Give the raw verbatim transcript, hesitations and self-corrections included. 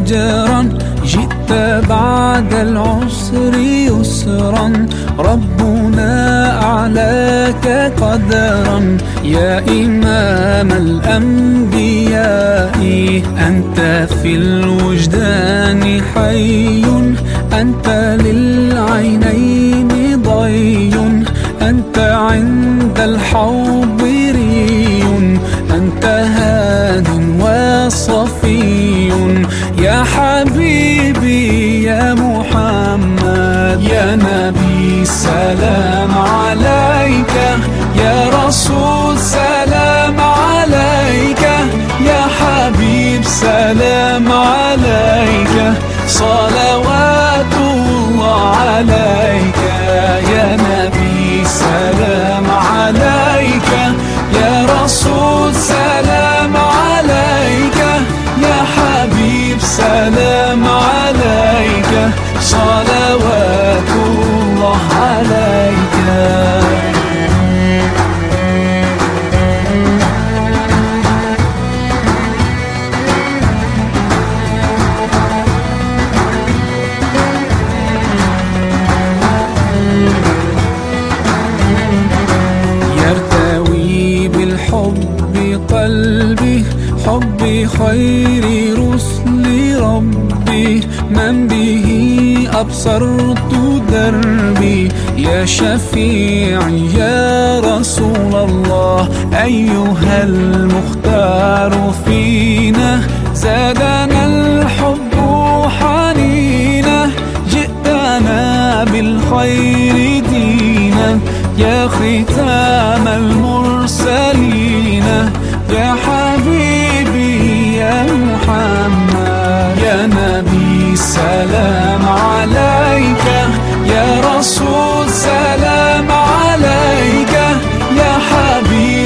أجرا، جئت بعد العسر يسرا، ربنا أعلاك قدرا. يا إمام الأنبياء أنت في الوجدان حي، أنت للعينين ضي، أنت عند الحوض ري، أنت هاد وصفي. يا حبيبي يا محمد، يا نبي سلام عليك، يا رسول سلام عليك، يا حبيب سلام عليك، صلوات الله عليك. يا نبي سلام عليك، يا رسول سلام عليك، يا حبيب سلام عليك، صلوات الله عليك. يرتوي بالحب قلبي، حب خير رسل ربي، من به أبصرت دربي. يا شفيعي يا رسول الله، أيها المختار فينا، زادنا الحب حنينا، جئتنا بالخير دينا، يا ختام المر